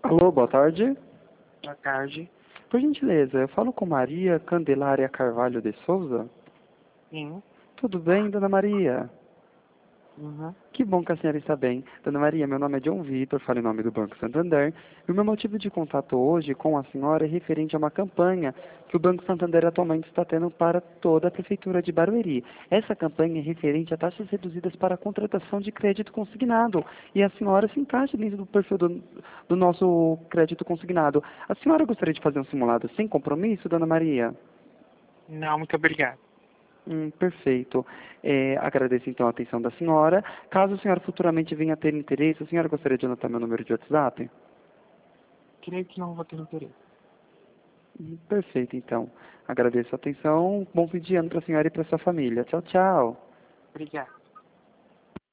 Alô, boa tarde. Boa tarde. Por gentileza, eu falo com Maria Candelária Carvalho de Souza? Sim. Tudo bem, dona Maria? Uhum. Que bom que a senhora está bem. Dona Maria, meu nome é John Vitor, falo em nome do Banco Santander. E o meu motivo de contato hoje com a senhora é referente a uma campanha que o Banco Santander atualmente está tendo para toda a Prefeitura de Barueri. Essa campanha é referente a taxas reduzidas para a contratação de crédito consignado. E a senhora se encaixa dentro do perfil do nosso crédito consignado. A senhora gostaria de fazer um simulado sem compromisso, dona Maria? Não, muito obrigado. Perfeito. Agradeço então a atenção da senhora. Caso a senhora futuramente venha a ter interesse, a senhora gostaria de anotar meu número de WhatsApp? Creio que não vou ter interesse. Perfeito, então. Agradeço a atenção. Bom fim de ano para a senhora e para sua família. Tchau, tchau. Obrigado.